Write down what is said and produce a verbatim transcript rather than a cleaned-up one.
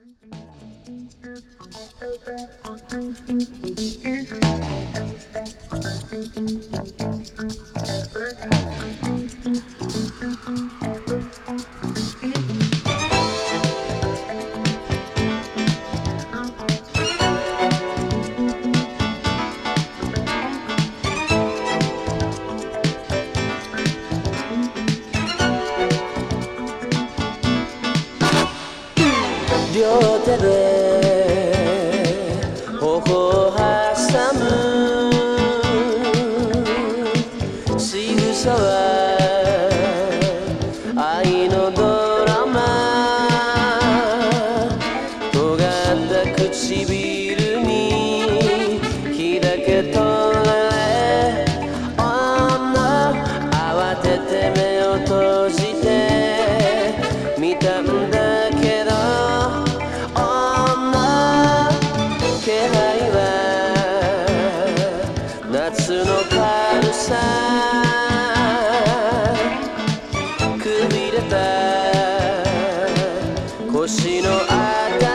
両手で頬を挟む仕草は愛のドラマ尖った唇に開けとれ女慌てて目を閉じて見たんだけど気配は夏の軽さくびれた腰のあたり